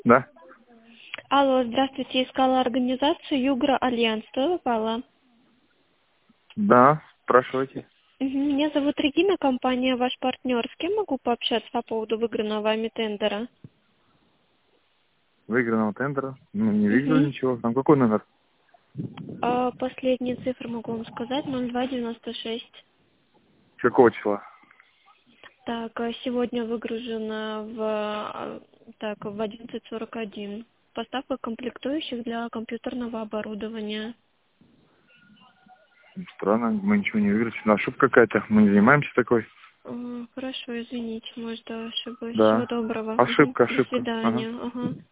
Да? Алло, здравствуйте, искала организацию Югра Альянс, что попала? Да, спрашивайте. Меня зовут Регина, компания «Ваш партнер». С кем могу пообщаться по поводу выигранного вами тендера? Выигранного тендера? Ну, не видел Мгм. ничего. Там какой номер? Последние цифры могу вам сказать, 0296. Какого числа? Так, сегодня выгружено в 11:41. Поставка комплектующих для компьютерного оборудования. Странно, мы ничего не выиграли. Ошибка какая-то. Мы не занимаемся такой. Хорошо, извините, может, ошиблась. Всего Да. доброго. Мгм. Ошибка, До ошибка. Ага. свидания. Ага.